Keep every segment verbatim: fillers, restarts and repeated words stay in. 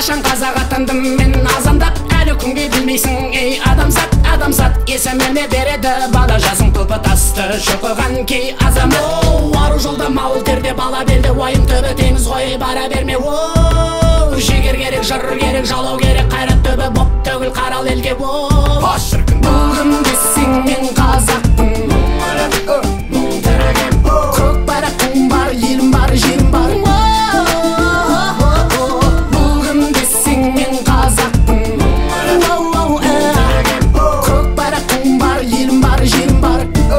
Қашан қазақ атандым мен азандап, әлі күнге білмейсің ей адамзат. Адамзат есіміне береді бала жазың тұлпы тасты шоқыған кей азамат. Ару жолда мал терде бала белде, уайым түбі теңіз ғой бара берме. Жігер керек, жыр керек, жалау керек, қайрат түбі боп төгіл қарал елге. Бүгін десең мен қазақпын, көк байрағым бар, елім бар, жерім бар. Бүгін десең мен қазақпын, көк байрағым бар, елім бар, жерім бар.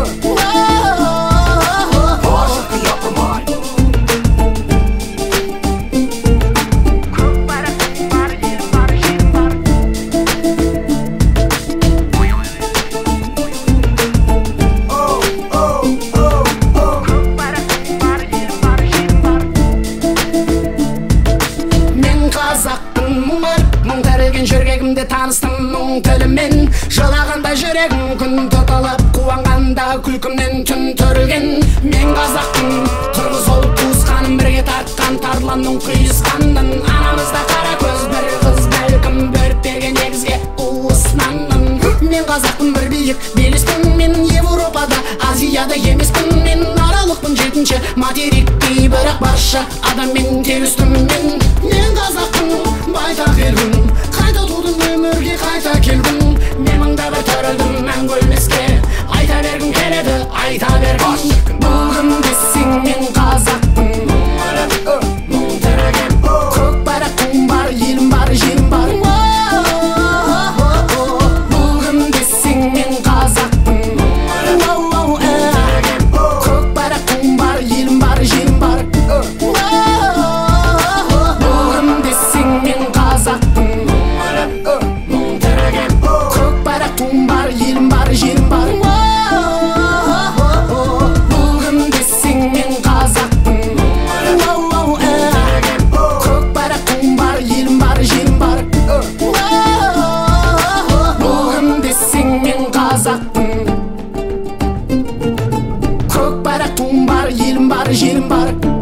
Мұң тәрілген жүрегімде таныстым мұң тілімен. Жылағанда жүрегім күн тұтылып, қуанғанда күлкімнен түн түрілген. Мен қазақпын, қырғыз ол туысқаным, бірге тартқан тарланның құйысқанын. Анамызда қара көз бір қыз, бәлкім бөріп берген егізге уысынанын. Мен қазақпын, бір биік белеспін, мен Европада, Азияда емеспін. Мен аралықпын жетінші материкте, бірақ барша адаммен тегістім мен. Мен қазақпын, байтақ елбін, қайта тудым өмірге қайта келгім. Мен мыңда бір төрілдім мәңгі өлмеске, айта бергім келеді, айта бергім. Бүгін десең мен қазақпын, көк байрағым бар, елім бар, жерім бар. Бүгін десең мен қазақпын, көк байрағым бар, елім бар, жерім бар. Жерім бар. Бүгін десең мен қазақпын, көк байрағым бар, елім бар, жерім бар. Бүгін десең мен қазақпын, көк байрағым бар, елім бар, жерім бар.